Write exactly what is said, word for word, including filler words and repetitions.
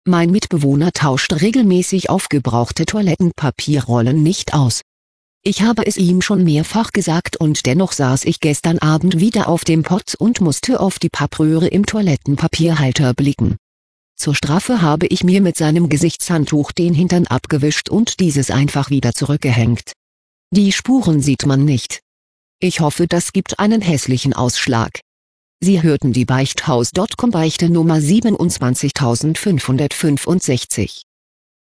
Mein Mitbewohner tauscht regelmäßig aufgebrauchte Toilettenpapierrollen nicht aus. Ich habe es ihm schon mehrfach gesagt und dennoch saß ich gestern Abend wieder auf dem Pott und musste auf die Pappröhre im Toilettenpapierhalter blicken. Zur Strafe habe ich mir mit seinem Gesichtshandtuch den Hintern abgewischt und dieses einfach wieder zurückgehängt. Die Spuren sieht man nicht. Ich hoffe, das gibt einen hässlichen Ausschlag. Sie hörten die Beichthaus Punkt com Beichte Nummer siebenundzwanzigtausendfünfhundertfünfundsechzig.